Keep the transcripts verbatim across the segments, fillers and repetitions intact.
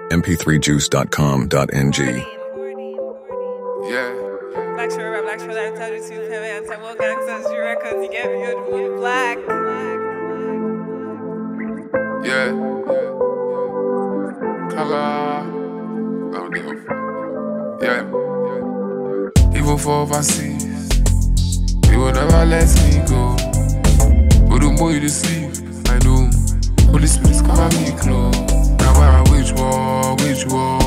m p three juice dot com dot n g. Yeah. Black Shore Rap, Black Shore Rap, tell you to pay and some more gangsters, you records, you get me, you're black. Yeah. Color. Oh, deal. Yeah. Even for overseas, you will never let me go. But the more you deceive, I know. Holy Spirit, cover me close. Now I wage war, wage war.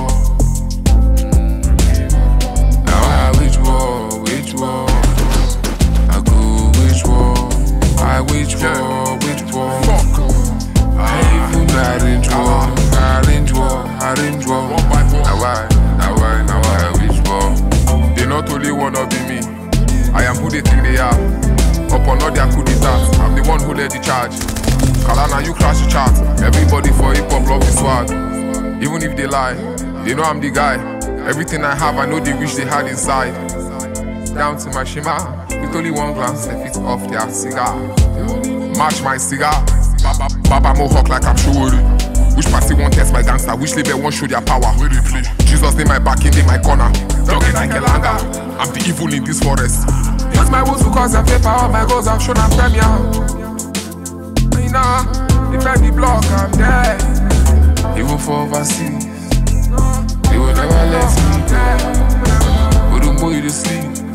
Now I wage war, wage war. I go wage war. I wage war, wage war. I even arrange war, arrange war, arrange war. Now I, now I, now I wage war. They not only wanna be me, I am who they think they are. Upon all their coup d'etat, I'm the one who led the charge. Kalana, you crash the chart. Everybody for hip hop love the swag. Even if they lie, they know I'm the guy. Everything I have, I know they wish they had inside. Down to my shima, with only one glance, they fit off their cigar. Match my cigar. Baba, Baba Mohawk like I'm sure. Which party won't test my gangster? Which label won't show their power? Where they play? Jesus in my back, in my corner. Dogging like a langa. I'm the evil in this forest. Use my words to cause and paper all my goals I've shown a premier. Nah, defend the block, I'm dead. Even for overseas, they will never let me go. But the more you sleep,